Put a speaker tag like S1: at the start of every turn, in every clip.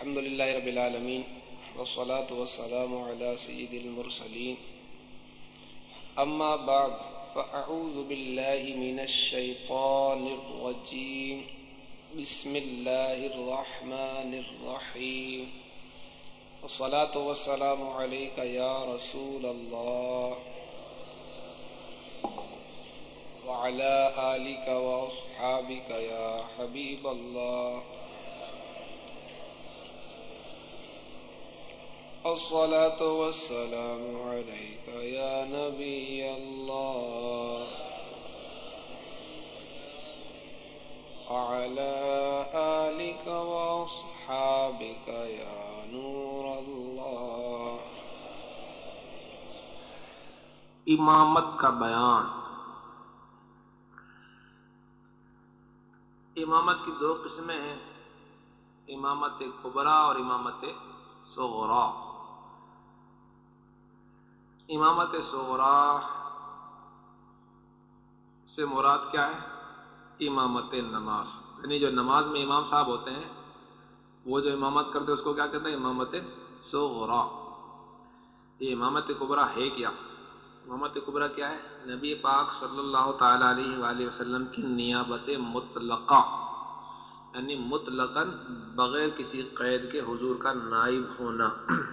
S1: الحمد للہ رب العالمین والصلاة والسلام علی سید المرسلین اما بعد فاعوذ باللہ من الشیطان الرجیم بسم اللہ الرحمن الرحیم والصلاة والسلام علیک یا رسول اللہ وعلى آلك وأصحابك يا حبيب الله الصلاة والسلام عليك يا نبي الله وعلى آلك وأصحابك يا نور الله.
S2: امامت کا بیان. امامت کی دو قسمیں ہیں، امامت کبریٰ اور امامت صغریٰ. امامت صغریٰ سے مراد کیا ہے؟ امامت نماز، یعنی جو نماز میں امام صاحب ہوتے ہیں وہ جو امامت کرتے ہیں اس کو کیا کہتے ہیں؟ امامت صغریٰ. یہ امامت کبریٰ ہے کیا؟ امامت کبریٰ کیا ہے؟ نبی پاک صلی اللہ تعالی علیہ وآلہ وسلم کی نیابت مطلقہ، یعنی مطلقاً بغیر کسی قید کے حضور کا نائب ہونا.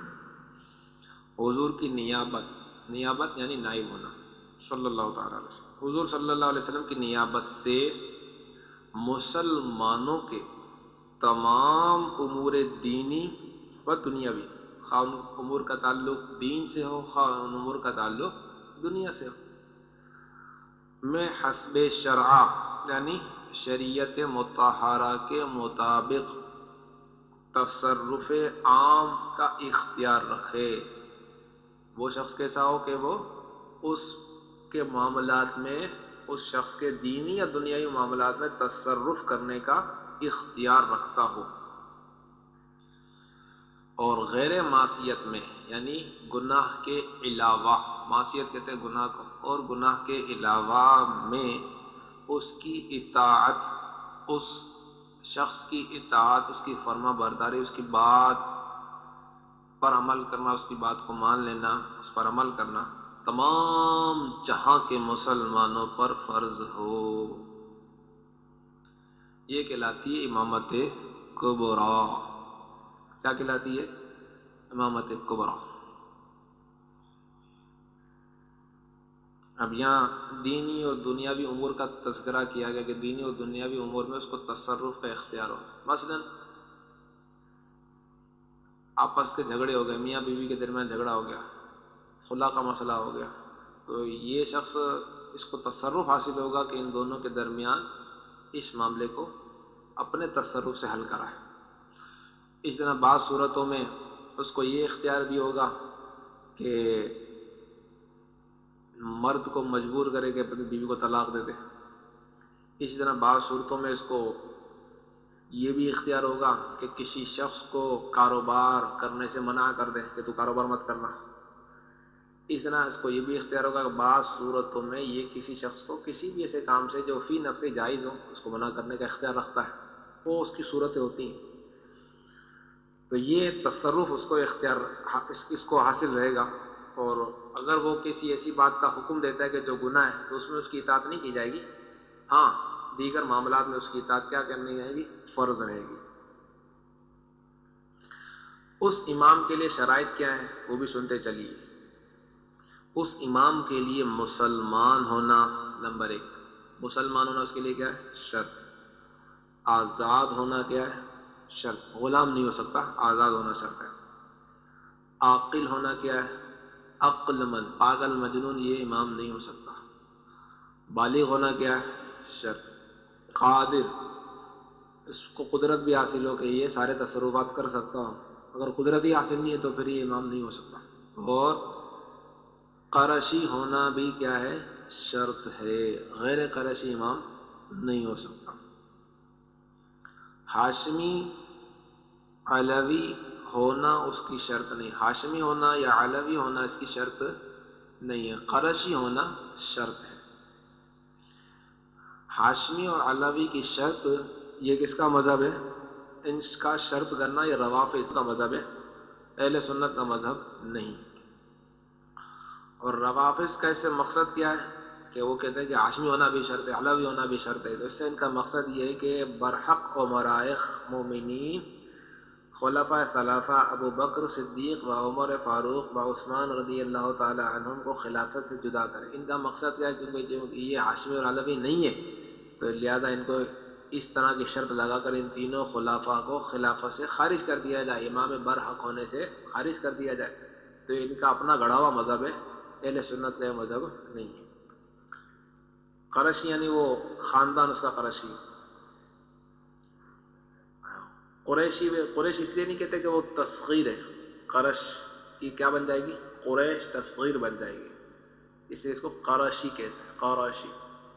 S2: حضور کی نیابت یعنی نائب ہونا صلی اللہ تعالی علیہ وسلم. حضور صلی اللہ علیہ وسلم کی نیابت سے مسلمانوں کے تمام امور دینی و دنیاوی، خواہ امور کا تعلق دین سے ہو خواہ امور کا تعلق دنیا سے ہو، میں حسب شرع یعنی شریعت مطہرہ کے مطابق تصرف عام کا اختیار رکھے. وہ شخص کیسا ہو کہ وہ اس کے معاملات میں، اس شخص کے دینی یا دنیاوی معاملات میں تصرف کرنے کا اختیار رکھتا ہو، اور غیر معصیت میں یعنی گناہ کے علاوہ، معصیت کہتے ہیں گناہ کو، اور گناہ کے علاوہ میں اس کی اطاعت، اس شخص کی اطاعت، اس کی فرما برداری، اس کی بات پر عمل کرنا، اس کی بات کو مان لینا، اس پر عمل کرنا تمام جہاں کے مسلمانوں پر فرض ہو. یہ کہلاتی ہے امامت کبریٰ. کیا کہلاتی ہے؟ امامت کبریٰ. اب یہاں دینی اور دنیاوی امور کا تذکرہ کیا گیا کہ دینی اور دنیاوی امور میں اس کو تصرف کا اختیار ہو. مثلا آپس کے جھگڑے ہو گئے، میاں بیوی کے درمیان جھگڑا ہو گیا، خلا کا مسئلہ ہو گیا، تو یہ شخص اس کو تصرف حاصل ہوگا کہ ان دونوں کے درمیان اس معاملے کو اپنے تصرف سے حل کرائے. اس طرح بعض صورتوں میں اس کو یہ اختیار بھی ہوگا کہ مرد کو مجبور کرے کہ اپنی بیوی کو طلاق دے دے. اسی طرح بعض صورتوں میں اس کو یہ بھی اختیار ہوگا کہ کسی شخص کو کاروبار کرنے سے منع کر دے کہ تو کاروبار مت کرنا. اس طرح اس کو یہ بھی اختیار ہوگا کہ بعض صورتوں میں یہ کسی شخص کو کسی بھی ایسے کام سے جو فی نفس جائز ہو اس کو منع کرنے کا اختیار رکھتا ہے. وہ اس کی صورتیں ہوتی ہیں. تو یہ تصرف اس کو اختیار اس کو حاصل رہے گا. اور اگر وہ کسی ایسی بات کا حکم دیتا ہے کہ جو گناہ ہے تو اس میں اس کی اطاعت نہیں کی جائے گی. ہاں دیگر معاملات میں اس کی اطاعت کیا کرنی رہے گی؟ فرض رہے گی. اس امام کے لیے شرائط کیا ہیں وہ بھی سنتے چلیے. اس امام کے لیے مسلمان ہونا نمبر 1. مسلمان ہونا اس کے لیے کیا ہے؟ شرط. آزاد ہونا کیا ہے؟ شرط. غلام نہیں ہو سکتا، آزاد ہونا شرط ہے. عاقل ہونا کیا ہے؟ عقل مند، پاگل مجنون یہ امام نہیں ہو سکتا. بالغ ہونا کیا ہے؟ شرط. قادر، اس کو قدرت بھی حاصل ہو کہ یہ سارے تصرفات کر سکتا ہو. اگر قدرت ہی حاصل نہیں ہے تو پھر یہ امام نہیں ہو سکتا. اور قرشی ہونا بھی کیا ہے؟ شرط ہے. غیر قرشی امام نہیں ہو سکتا. ہاشمی علوی ہونا اس کی شرط نہیں. ہاشمی ہونا یا علوی ہونا اس کی شرط نہیں ہے. قرشی ہونا شرط ہے. ہاشمی اور علوی کی شرط، یہ کس کا مذہب ہے؟ ان کا شرط کرنا یہ روافض کا مذہب ہے، اہل سنت کا مذہب نہیں۔ اور روافض کا اس سے مقصد کیا ہے کہ وہ کہتے ہیں کہ ہاشمی ہونا بھی شرط ہے، علوی ہونا بھی شرط ہے۔ تو اس سے ان کا مقصد یہ ہے کہ برحق و مرائخ مومنین خلفاء ثلاثہ ابو بکر صدیق و عمر فاروق و عثمان رضی اللہ تعالی عنہم کو خلافت سے جدا کرے۔ ان کا مقصد کیا ہے کیونکہ یہ ہاشمی اور علوی نہیں ہے تو لہذا ان کو اس طرح کی شرط لگا کر ان تینوں خلافاء کو خلافت سے خارج کر دیا جائے، امام برحق ہونے سے خارج کر دیا جائے۔ تو ان کا اپنا گڑھا ہوا مذہب ہے، اہل سنت کا مذہب نہیں ہے۔ قرشی یعنی وہ خاندان اس کا قرشی، قریش اس لیے نہیں کہتے کہ وہ تصغیر ہے، قرش کی کیا بن جائے گی؟ قریش تصغیر بن جائے گی، اس لیے اس کو قرشی کہتے ہیں، قرشی۔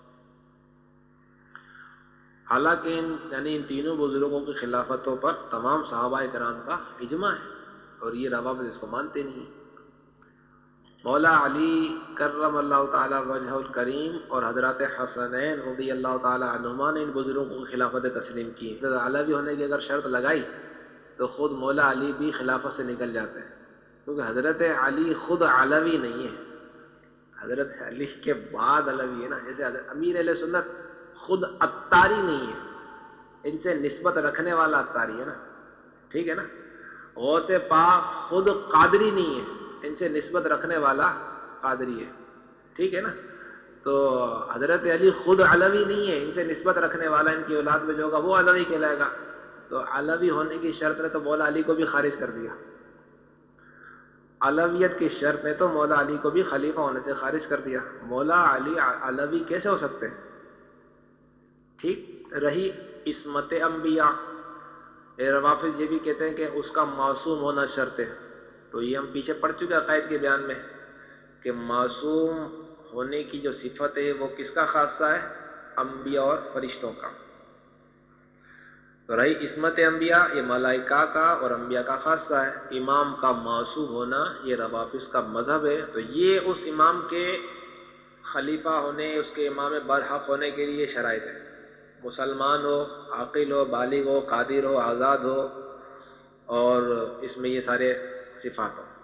S2: حالانکہ ان تینوں بزرگوں کی خلافتوں پر تمام صحابہ کرام کا اجماع ہے، اور یہ روافض اس کو مانتے نہیں۔ مولا علی کرم اللہ تعالی وجہ الکریم اور حضرات حسنین رضی اللہ تعالی عنہما نے ان بزرگوں کی خلافت تسلیم کی۔ علوی ہونے کی اگر شرط لگائی تو خود مولا علی بھی خلافت سے نکل جاتے ہیں، کیونکہ حضرت علی خود علوی نہیں ہے، حضرت علی کے بعد علوی ہے نا۔ جیسے امیر اہل سنت خود عطاری نہیں ہے، ان سے نسبت رکھنے والا عطاری ہے نا، ٹھیک ہے نا۔ غوث پاک خود قادری نہیں ہے، ان سے نسبت رکھنے والا قادری ہے، ٹھیک ہے نا۔ تو حضرت علی خود علوی نہیں ہے، ان سے نسبت رکھنے والا ان کی اولاد میں جو ہوگا وہ علوی کہلائے گا۔ تو علوی ہونے کی شرط نے تو مولا علی کو بھی خارج کر دیا، علویت کی شرط نے تو مولا علی کو بھی خلیفہ ہونے سے خارج کر دیا۔ مولا علی علوی کیسے ہو سکتے ہیں؟ ٹھیک رہی عصمت انبیاء، روافض یہ بھی کہتے ہیں کہ اس کا معصوم ہونا شرط ہے۔ تو یہ ہم پیچھے پڑھ چکے عقائد کے بیان میں کہ معصوم ہونے کی جو صفت ہے وہ کس کا خاصہ ہے؟ انبیاء اور فرشتوں کا۔ تو رہی عصمت انبیاء، یہ ملائکہ کا اور انبیاء کا خاصہ ہے۔ امام کا معصوم ہونا یہ روافض کا مذہب ہے۔ تو یہ اس امام کے خلیفہ ہونے، اس کے امام برحق ہونے کے لیے شرائط ہے، مسلمان ہو، عاقل ہو، بالغ ہو، قادر ہو، آزاد ہو، اور اس میں یہ سارے صفات ہو۔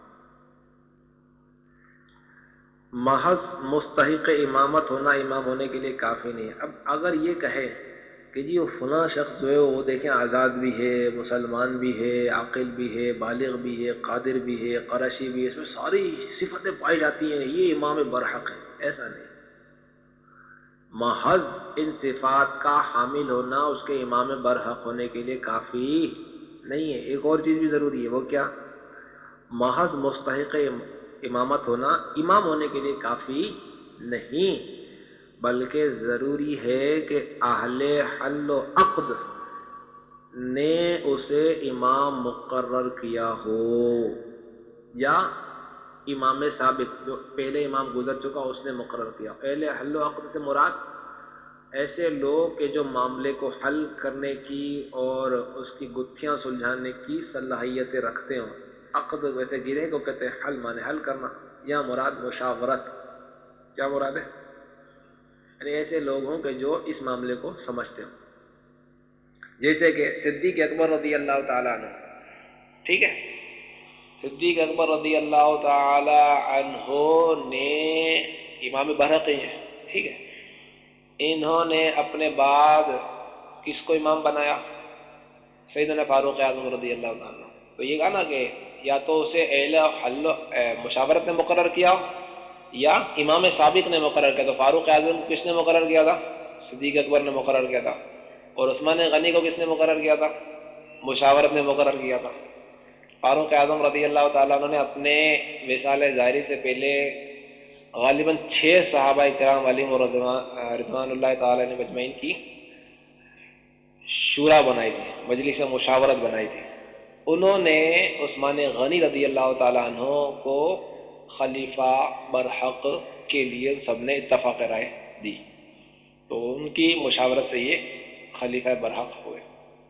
S2: محض مستحق امامت ہونا امام ہونے کے لیے کافی نہیں ہے۔ اب اگر یہ کہے کہ جی وہ فلاں شخص جو ہے وہ دیکھیں آزاد بھی ہے، مسلمان بھی ہے، عاقل بھی ہے، بالغ بھی ہے، قادر بھی ہے، قرشی بھی ہے، اس میں ساری صفتیں پائی جاتی ہیں، یہ امام برحق ہے، ایسا نہیں۔ محض ان صفات کا حامل ہونا اس کے امام برحق ہونے کے لیے کافی نہیں ہے۔ ایک اور چیز بھی ضروری ہے، وہ کیا؟ محض مستحق امامت ہونا امام ہونے کے لیے کافی نہیں، بلکہ ضروری ہے کہ اہل حل و عقد نے اسے امام مقرر کیا ہو، یا امام سابق جو پہلے امام گزر چکا اس نے مقرر کیا۔ اہل حل و عقد سے مراد ایسے لوگ کہ جو معاملے کو حل کرنے کی اور اس کی گتھیاں سلجھانے کی صلاحیتیں رکھتے ہوں۔ عقد ویسے گرے کو کہتے ہیں حل، مانے حل کرنا، یا مراد مشاورت۔ کیا مراد ہے؟ یعنی ایسے لوگ ہوں کہ جو اس معاملے کو سمجھتے ہوں، جیسے کہ صدیق اکبر رضی اللہ تعالیٰ عنہ، ٹھیک ہے۔ صدیق اکبر رضی اللہ تعالی عنہ نے امام برحقی ہیں، ٹھیک ہے۔ انہوں نے اپنے بعد کس کو امام بنایا؟ سیدنا فاروق اعظم رضی اللہ تعالیٰ عنہ۔ تو یہ کہا نا کہ یا تو اسے اہل حل مشاورت نے مقرر کیا یا امام سابق نے مقرر کیا۔ تو فاروق اعظم کس نے مقرر کیا تھا؟ صدیق اکبر نے مقرر کیا تھا۔ اور عثمان غنی کو کس نے مقرر کیا تھا؟ مشاورت نے مقرر کیا تھا۔ فاروق اعظم رضی اللہ تعالیٰ عنہ نے اپنے وصال ظاہری سے پہلے غالباً 6 صحابہ کرام علیہم رضوان اللہ تعالیٰ نے مجمعین کی شورا بنائی تھی، مجلس مشاورت بنائی تھی۔ انہوں نے عثمان غنی رضی اللہ تعالیٰ عنہ کو خلیفہ برحق کے لیے سب نے اتفاق رائے دی، تو ان کی مشاورت سے یہ خلیفہ برحق ہوئے۔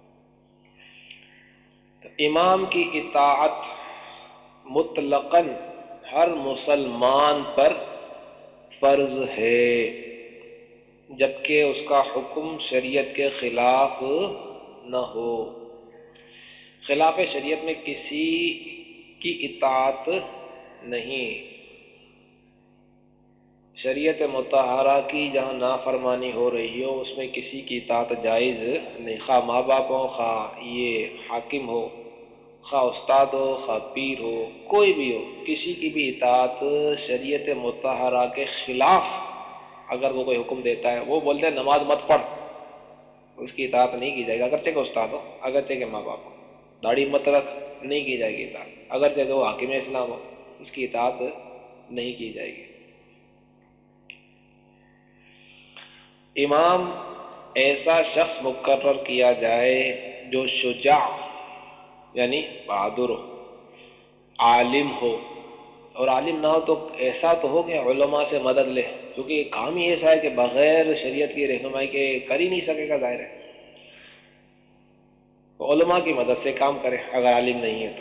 S2: تو امام کی اطاعت مطلقاً ہر مسلمان پر فرض ہے، جبکہ اس کا حکم شریعت کے خلاف نہ ہو۔ خلاف شریعت میں کسی کی اطاعت نہیں، شریعت مطہرہ کی جہاں نافرمانی ہو رہی ہو اس میں کسی کی اطاعت جائز نہیں، خواہ ماں باپ ہو، خواہ یہ حاکم ہو، خواہ استاد ہو، خواہ پیر ہو، کوئی بھی ہو، کسی کی بھی اطاعت شریعت مطہرہ کے خلاف اگر وہ کوئی حکم دیتا ہے، وہ بولتے ہیں نماز مت پڑھ، اس کی اطاعت نہیں کی جائے گی، اگرچہ کہ استاد ہو، اگرچہ کہ ماں باپ ہو، داڑھی مت رکھ، نہیں کی جائے گی اطاعت، اگرچہ کہ وہ حاکم اسلام ہو، اس کی اطاعت نہیں کی جائے گی۔ امام ایسا شخص مقرر کیا جائے جو شجاع یعنی بہادر ہو، عالم ہو، اور عالم نہ ہو تو ایسا تو ہو کہ علماء سے مدد لے، کیونکہ کام ہی ایسا ہے کہ بغیر شریعت کی رہنمائی کے کر ہی نہیں سکے گا، ظاہر ہے، تو علماء کی مدد سے کام کرے اگر عالم نہیں ہے تو۔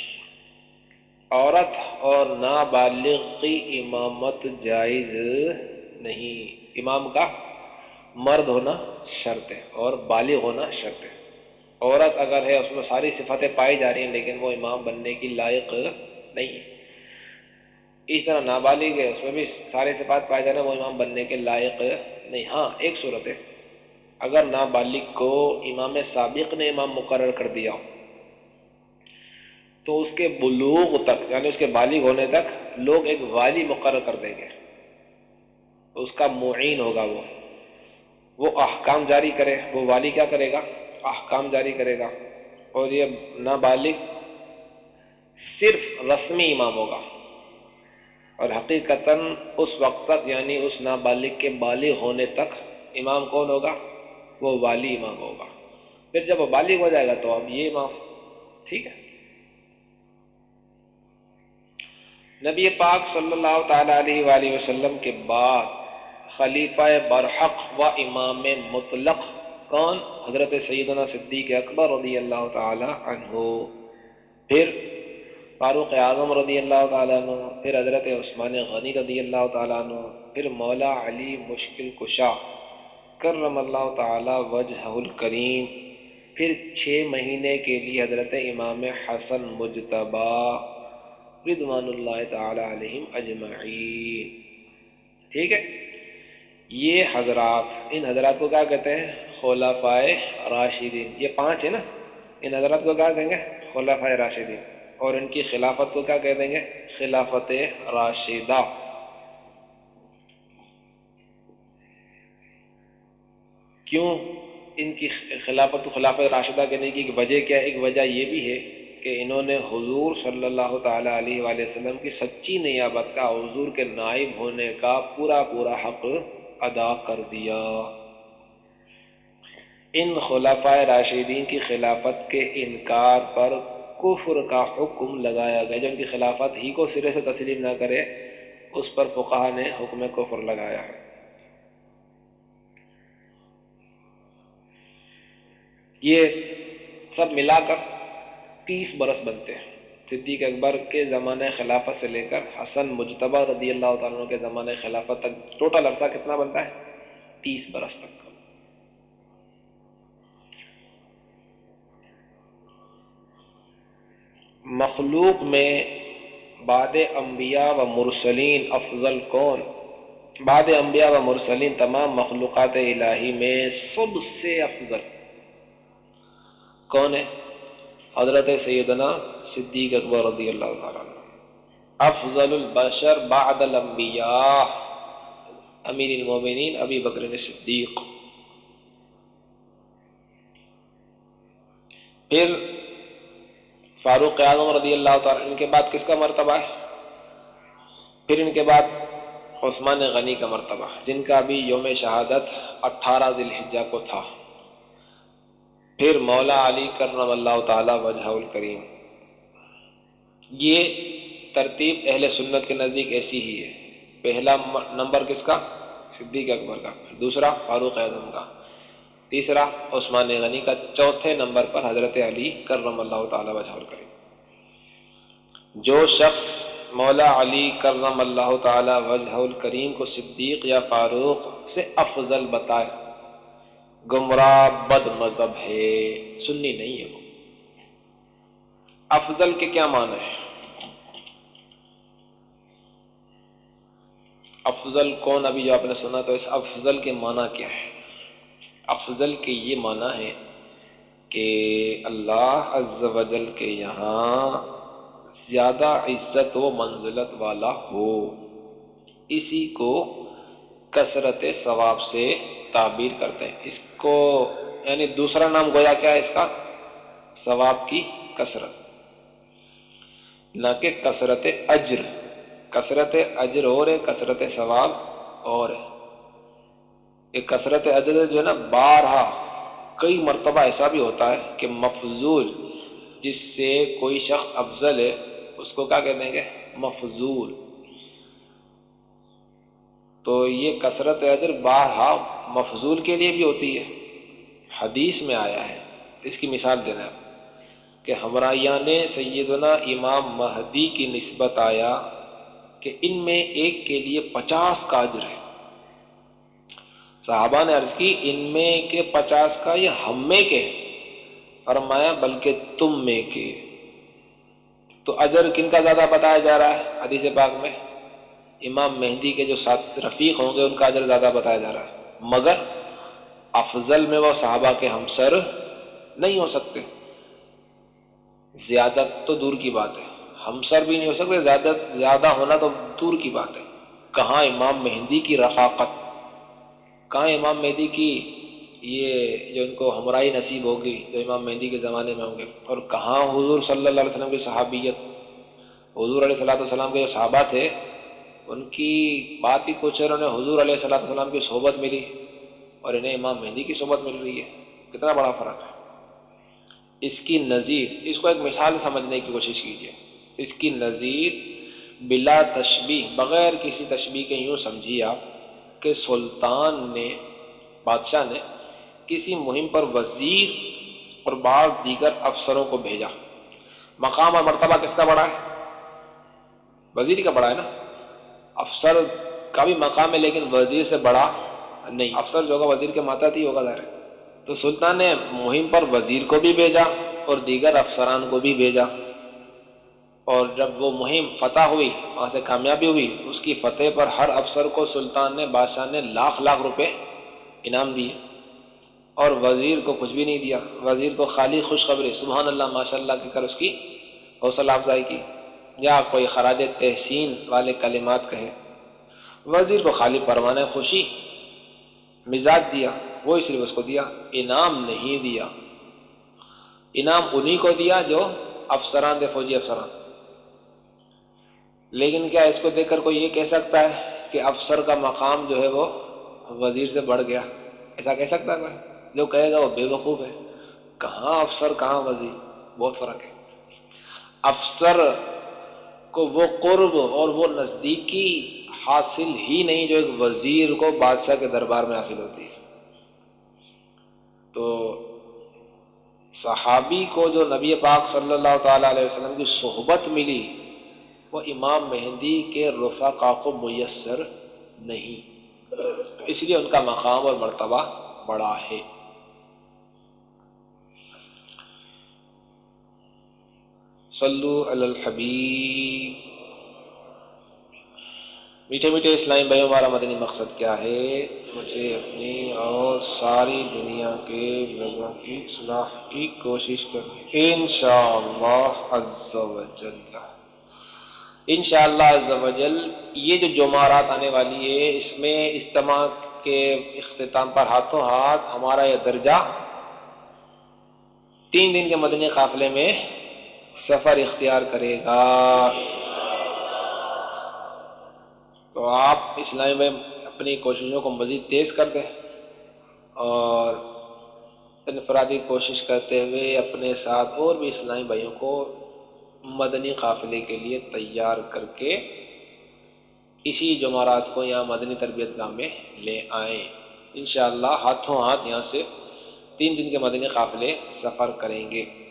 S2: عورت اور نابالغ کی امامت جائز نہیں، امام کا مرد ہونا شرط ہے اور بالغ ہونا شرط ہے۔ عورت اگر ہے اس میں ساری صفتیں پائی جا رہی ہیں لیکن وہ امام بننے کی لائق نہیں ہے، اس طرح نابالغ ہے اس میں بھی سارے صفات پائے جا رہے ہیں، وہ امام بننے کے لائق نہیں۔ ہاں ایک صورت ہے، اگر نابالغ کو امام سابق نے امام مقرر کر دیا تو اس کے بلوغ تک یعنی اس کے بالغ ہونے تک لوگ ایک والی مقرر کر دیں گے، اس کا معین ہوگا، وہ احکام جاری کرے، وہ والی کیا کرے گا؟ احکام جاری کرے گا، اور یہ نابالغ صرف رسمی امام ہوگا، اور حقیقتاً اس وقت تک یعنی اس نابالغ کے بالغ ہونے تک امام کون ہوگا؟ وہ والی امام ہوگا۔ پھر جب وہ بالغ ہو جائے گا تو اب یہ امام، ٹھیک ہے۔ نبی پاک صلی اللہ تعالی علیہ وآلہ وسلم کے بعد خلیفہ برحق و امام مطلق کون؟ حضرت سیدنا صدیق اکبر رضی اللہ تعالی عنہ، پھر فاروق اعظم رضی اللہ تعالیٰ عنہ، پھر حضرت عثمان غنی رضی اللہ تعالیٰ عنہ، پھر مولا علی مشکل کشا کرم اللہ تعالی وجہہ الکریم، پھر 6 مہینے کے لیے حضرت امام حسن مجتبی رضوان اللہ تعالی علیہم اجمعین، ٹھیک ہے۔ یہ حضرات، ان حضرات کو کیا کہتے ہیں؟ خلفائے راشدین، یہ 5 ہے نا، ان حضرات کو کیا کہیں گے؟ خلفائے راشدین، اور ان کی خلافت کو کیا کہہ دیں گے؟ خلافت راشدہ۔ کیوں ان کی خلافت کو خلافت راشدہ کہنے کی وجہ کیا ہے؟ ایک وجہ یہ بھی ہے کہ انہوں نے حضور صلی اللہ تعالی علیہ وآلہ وسلم کی سچی نیابت کا، حضور کے نائب ہونے کا پورا حق ادا کر دیا۔ ان خلفائے راشدین کی خلافت کے انکار پر کفر کا حکم لگایا گیا، جو ان کی خلافت ہی کو سرے سے تسلیم نہ کرے اس پر فقہا نے حکم کفر لگایا ہے۔ یہ سب ملا کر 30 برس بنتے ہیں، صدیق اکبر کے زمانہ خلافت سے لے کر حسن مجتبی رضی اللہ تعالیٰ عنہ کے زمانہ خلافت تک ٹوٹل عرصہ کتنا بنتا ہے؟ 30 برس تک۔ مخلوق میں بعد انبیاء و مرسلین افضل کون؟ بعد انبیاء و مرسلین تمام مخلوقات الہی میں سب سے افضل کون ہے؟ حضرت سیدنا صدیق اکبر رضی اللہ تعالیٰ عنہ، افضل البشر بعد الانبیاء، امیر المومنین ابی بکر صدیق۔ پھر فاروق اعظم رضی اللہ تعالیٰ، ان کے بعد کس کا مرتبہ ہے؟ پھر ان کے بعد عثمان غنی کا مرتبہ، جن کا بھی یوم شہادت 18 ذی الحجہ کو تھا۔ پھر مولا علی کرم اللہ تعالی وجہہ الکریم۔ یہ ترتیب اہل سنت کے نزدیک ایسی ہی ہے، پہلا نمبر کس کا؟ صدیق اکبر کا، دوسرا فاروق اعظم کا، تیسرا عثمان غنی کا، چوتھے نمبر پر حضرت علی کرم اللہ تعالی وجہہ الکریم۔ جو شخص مولا علی کرم اللہ تعالی وجہہ الکریم کو صدیق یا فاروق سے افضل بتائے گمراہ بد مذہب ہے، سنی نہیں ہے وہ۔ افضل کے کیا معنی ہے؟ افضل کون؟ ابھی جو آپ نے سنا تو اس افضل کے معنی کیا ہے؟ افضل کے یہ معنی ہے کہ اللہ عز و جل کے یہاں زیادہ عزت و منزلت والا ہو، اسی کو کثرت ثواب سے تعبیر کرتے ہیں۔ اس کو یعنی دوسرا نام گویا کیا ہے اس کا؟ ثواب کی کثرت، نہ کہ کثرت اجر۔ کثرت اجر اور ہے، کثرت ثواب اور ہے۔ یہ کثرت اجر جو ہے نا، بارہا کئی مرتبہ ایسا بھی ہوتا ہے کہ مفضول، جس سے کوئی شخص افضل ہے اس کو کیا کہتے ہیں کہ مفضول۔ تو یہ کثرت اجر بارہا مفضول کے لیے بھی ہوتی ہے، حدیث میں آیا ہے۔ اس کی مثال دینا ہے کہ ہمراہیان سیدنا امام مہدی کی نسبت آیا کہ ان میں ایک کے لیے 50 کا اجر ہے۔ صحابہ نے عرض کی ان میں کے 50 کا یہ ہم میں کے؟ فرمایا بلکہ تم میں کے۔ تو اجر کن کا زیادہ بتایا جا رہا ہے حدیث پاک میں؟ امام مہدی کے جو ساتھ رفیق ہوں گے ان کا اجر زیادہ بتایا جا رہا ہے، مگر افضل میں وہ صحابہ کے ہمسر نہیں ہو سکتے۔ زیادت تو دور کی بات ہے، ہمسر بھی نہیں ہو سکتے، زیادہ ہونا تو دور کی بات ہے۔ کہاں امام مہدی کی رفاقت، کہاں امام مہدی کی یہ جو ان کو ہمراہی نصیب ہوگی جو امام مہدی کے زمانے میں ہوں گے، اور کہاں حضور صلی اللہ علیہ وسلم کی صحابیت۔ حضور علیہ السلام کے جو صحابہ تھے ان کی بات ہی کچھ ہے، انہوں نے حضور علیہ السلام کی صحبت ملی اور انہیں امام مہدی کی صحبت مل رہی ہے، کتنا بڑا فرق ہے۔ اس کی نظیر، اس کو ایک مثال سمجھنے کی کوشش کیجیے، اس کی نظیر بلا تشبیہ، بغیر کسی تشبیہ کے یوں سمجھیے آپ کہ سلطان نے، بادشاہ نے کسی مہم پر وزیر اور بعض دیگر افسروں کو بھیجا۔ مقام اور مرتبہ کس کا بڑا ہے؟ وزیر کا بڑا ہے نا۔ افسر کا بھی مقام ہے لیکن وزیر سے بڑا نہیں، افسر جو ہوگا وزیر کے ماتحت ہی ہوگا ظاہر ہے۔ تو سلطان نے مہم پر وزیر کو بھی بھیجا اور دیگر افسران کو بھی بھیجا، اور جب وہ مہم فتح ہوئی، وہاں سے کامیابی ہوئی، اس کی فتح پر ہر افسر کو سلطان نے، بادشاہ نے لاکھ روپے انعام دیے، اور وزیر کو کچھ بھی نہیں دیا۔ وزیر کو خالی خوشخبری سبحان اللہ ماشاء اللہ کہہ کر اس کی حوصلہ افزائی کی، یا کوئی خراج تحسین والے کلمات کہے۔ وزیر کو خالی پروانہ خوشی مزاج دیا، وہ صرف اس کو دیا، انعام نہیں دیا۔ انعام انہی کو دیا جو افسران تھے، فوجی افسران۔ لیکن کیا اس کو دیکھ کر کوئی یہ کہہ سکتا ہے کہ افسر کا مقام جو ہے وہ وزیر سے بڑھ گیا؟ ایسا کہہ سکتا ہے کوئی؟ جو کہے گا وہ بے وقوف ہے۔ کہاں افسر کہاں وزیر، بہت فرق ہے۔ افسر کو وہ قرب اور وہ نزدیکی حاصل ہی نہیں جو ایک وزیر کو بادشاہ کے دربار میں حاصل ہوتی ہے۔ تو صحابی کو جو نبی پاک صلی اللہ تعالی علیہ وسلم کی صحبت ملی وہ امام مہدی کے رفقا کو میسر نہیں، اس لیے ان کا مقام اور مرتبہ بڑا ہے۔ صلو علی الحبیب۔ میٹھے میٹھے اسلامی بھائیوں، ہمارا مدنی مقصد کیا ہے؟ مجھے اپنی اور ساری دنیا کے لوگوں کی اصلاح کی کوشش کرنی، انشاءاللہ عز و جل۔ انشاءاللہ عز و جل یہ جو جمعرات آنے والی ہے، اس میں اجتماع کے اختتام پر ہاتھوں ہاتھ ہمارا یہ درجہ 3 دن کے مدنی قافلے میں سفر اختیار کرے گا۔ تو آپ اسلامی میں اپنی کوششوں کو مزید تیز کر دیں اور انفرادی کوشش کرتے ہوئے اپنے ساتھ اور بھی اسلامی بھائیوں کو مدنی قافلے کے لیے تیار کر کے اسی جمعرات کو یہاں مدنی تربیت گاہ میں لے آئیں۔ انشاءاللہ ہاتھوں ہاتھ یہاں سے 3 دن کے مدنی قافلے سفر کریں گے۔